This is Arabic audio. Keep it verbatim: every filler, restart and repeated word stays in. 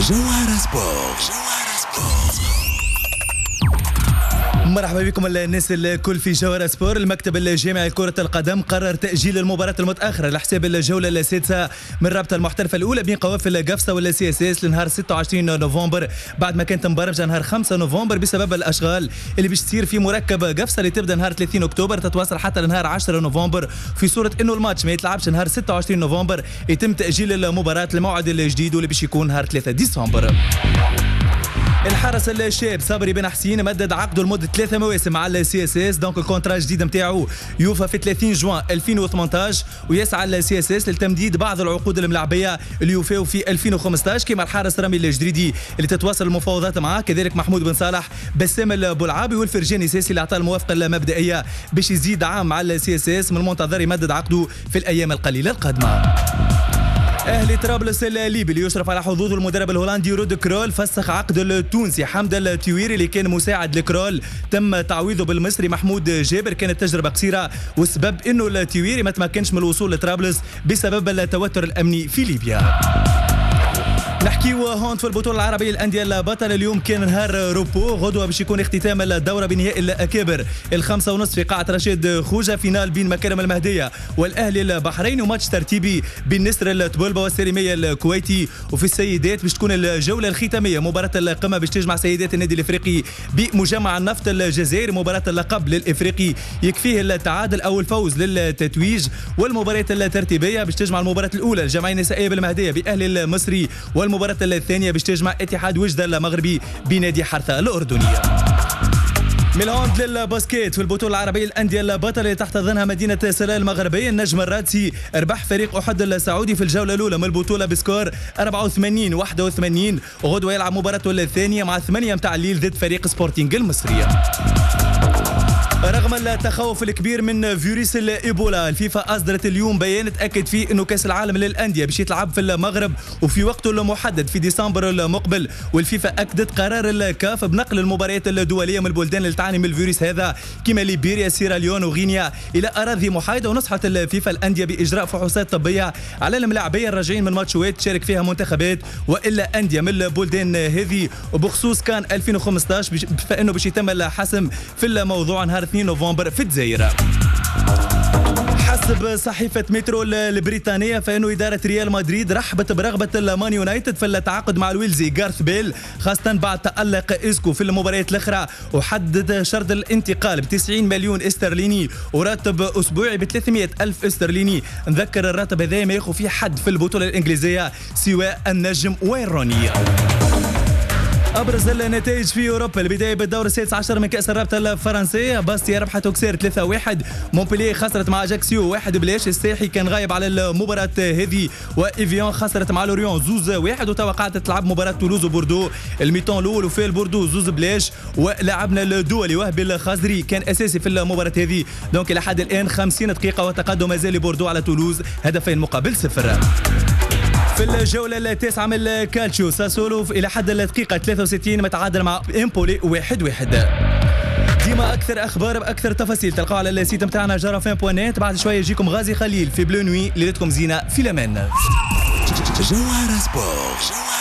جوهرة سبورت. مرحبا بكم الناس الكل في جوهرة سبور. المكتب الجامعي لكرة القدم قرر تأجيل المباراة المتأخرة لحساب الجولة السادسة من الرابطة المحترفة الأولى بين قوافل قفصة والسي اس اس لنهار ستة وعشرين نوفمبر، بعد ما كانت مبرمجة نهار خمسة نوفمبر بسبب الأشغال اللي باش تصير في مركب قفصة اللي تبدا نهار ثلاثين أكتوبر تتواصل حتى لنهار عشرة نوفمبر. في صورة إنه الماتش ما يتلعبش نهار ستة وعشرين نوفمبر يتم تأجيل المباراة للموعد الجديد واللي باش يكون نهار ثلاثة ديسمبر. الحارس الشاب صابري بن حسين مدد عقده لمده ثلاثة مواسم مع السي اس اس، دونك الكونترا الجديد نتاعو يوفى في ثلاثين جوان ألفين وثمانطاش، ويسعى السي اس اس لتمديد بعض العقود الملاعبيه اللي يوفاو في ألفين وخمسطاش كما الحارس رامي الجديدي اللي تتواصل المفاوضات معاه، كذلك محمود بن صالح، بسام البولعابي والفرجاني ساسي اللي عطى الموافقه المبدئيه باش يزيد عام مع السي اس اس، من المنتظر يمدد عقده في الايام القليله القادمه. اهلي طرابلس الليبي اللي يشرف على حظوظ المدرب الهولندي رود كرول فسخ عقد التونسي حمد التويري اللي كان مساعد لكرول، تم تعويضه بالمصري محمود جابر. كانت تجربه قصيره والسبب انه التويري ما تمكنش من الوصول لطرابلس بسبب التوتر الامني في ليبيا. نحكيو هون في البطوله العربيه الانديه البطل. اليوم كان نهار روبو، غدوه باش يكون اختتام الدوره بنهائي الاكابر الخمسة ونصف في قاعه رشيد خوجه، فينال بين مكارم المهديه والاهلي البحريني، وماتش ترتيبي بين نسر الطبلبه والسالميه الكويتي. وفي السيدات باش تكون الجوله الختاميه مباراه القمه باش تجمع سيدات النادي الافريقي بمجمع النفط الجزائري، مباراه اللقب للافريقي يكفيه التعادل او الفوز للتتويج، والمباريات الترتيبيه باش تجمع المباراه الاولى الجمعيه النسائيه بالمهديه باهلي المصري، والمباراة الثانية باش تجمع اتحاد وجدة المغربي بنادي حرثة الأردنية. من الهوند للباسكيت في البطولة العربية الأندية البطل اللي تحتضنها مدينة سلال المغربية، النجم الرادسي ربح فريق أحد السعودي في الجولة الأولى من البطولة بسكور أربعة وثمانين واحد وثمانين، وغدوة يلعب مباراته الثانية مع ثمانية متاع الليل ضد فريق سبورتينغ المصرية. رغم التخوف الكبير من فيروس الايبولا، الفيفا اصدرت اليوم بيان تاكد فيه انه كاس العالم للانديه باش يتلعب في المغرب وفي وقته المحدد في ديسمبر المقبل، والفيفا اكدت قرار الكاف بنقل المباريات الدوليه من البلدان اللي تعاني من الفيروس هذا كما ليبيريا سيراليون وغينيا الى اراضي محايده، ونصحت الفيفا الانديه باجراء فحوصات طبيه على الملاعبيه الراجعين من ماتشات تشارك فيها منتخبات والا انديه من البلدان هذه. وبخصوص كان ألفين وخمسطاش فانه باش يتم الحسم في الموضوع نهار اثنين نوفمبر في الجزائر. حسب صحيفة مترو البريطانية فإنه إدارة ريال مدريد رحبت برغبة المان يونايتد في التعاقد مع الويلزي غارث بيل، خاصة بعد تألق إسكو في المباريات الأخرى، وحدد شرط الانتقال ب تسعين مليون استرليني وراتب أسبوعي ب ثلاثمئة ألف استرليني. نذكر الراتب هذا ما ياخذ فيه حد في البطولة الإنجليزية سواء النجم وين روني. أبرز النتائج في أوروبا، البداية بالدور السادس عشر من كأس الرابطة الفرنسية، باستيا ربحت أوكسير ثلاثة واحد، مونبلييه خسرت مع أجاكسيو واحد بلاش، الساحي كان غايب على المباراة هذه، وإيفيان خسرت مع لوريون زوز واحد، وتوقعت تلعب مباراة تولوز وبوردو الميطان الأول وفي البوردو زوز بلاش، ولعبنا الدولي وهبي الخزري كان أساسي في المباراة هذه، دونك إلى حد الآن خمسين دقيقة وتقدم مازال بوردو على تولوز هدفين مقابل صفر. في الجولة التاسعة من الكالتشيو ساسولو إلى حد الدقيقة ثلاثة وستين متعادل مع إمبولي واحد واحد. ديما أكثر أخبار بأكثر تفاصيل تلقاو على السيت متاعنا جرافين بوان نت. بعد شوية يجيكم غازي خليل في بلو نوي، ليلتكم زينة في الأمان. جوهرة سبورت.